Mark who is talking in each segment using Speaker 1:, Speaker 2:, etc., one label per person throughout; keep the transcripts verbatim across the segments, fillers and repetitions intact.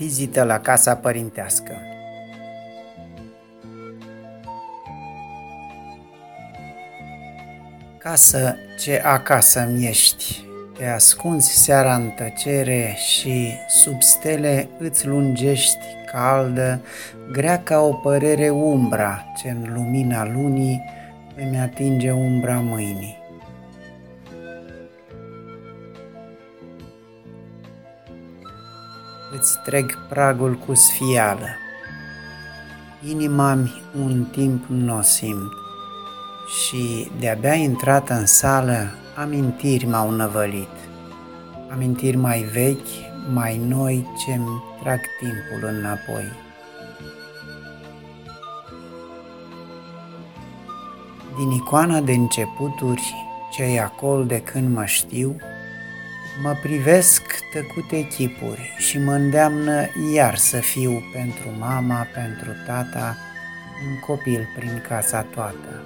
Speaker 1: Vizită la casa părintească. Casă ce acasă-mi ești, te ascunzi seara în tăcere și sub stele îți lungești caldă, grea ca o părere umbra ce în lumina lunii îmi atinge umbra mâinii. Îți treg pragul cu sfială, inima-mi un timp n-o simt și de-abia intrată în sală amintiri m-au năvălit, amintiri mai vechi, mai noi ce-mi trag timpul înapoi. Din icoana de începuturi ce-i acolo de când mă știu, mă privesc tăcute chipuri și mă îndeamnă iar să fiu pentru mama, pentru tata, un copil prin casa toată.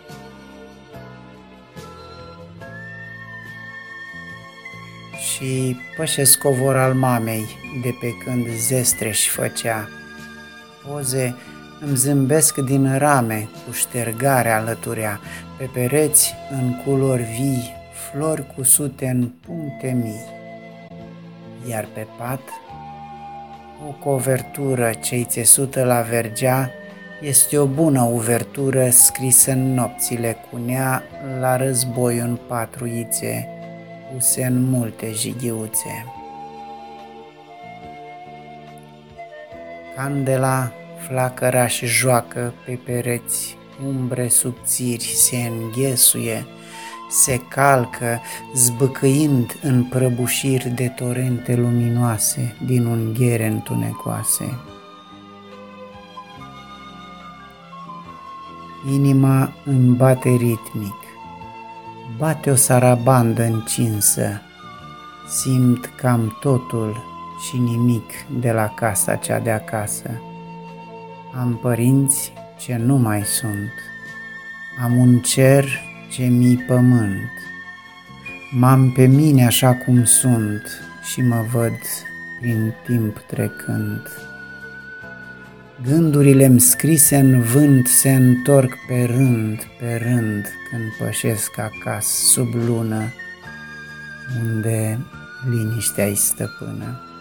Speaker 1: Și pășesc covor al mamei de pe când zestre-și făcea, poze îmi zâmbesc din rame cu ștergare alăturea, pe pereți în culori vii, flori cusute în puncte mii, iar pe pat o covertură ce-i țesută la vergea este o bună uvertură scrisă în nopțile cu nea la război în patruițe, puse în multe jighiuțe. Candela flacăra și joacă pe pereți, umbre subțiri se înghesuie, se calcă, zbâcâind în prăbușiri de torente luminoase din unghiere întunecoase. Inima îmi bate ritmic, bate o sarabandă încinsă, simt cam totul și nimic de la casa cea de acasă. Am părinți ce nu mai sunt, am un cer ce mi-i pământ, m-am pe mine așa cum sunt și mă văd prin timp trecând. Gândurile-mi scrise în vânt se întorc pe rând, pe rând, când pășesc acasă sub lună, unde liniștea-i stăpână.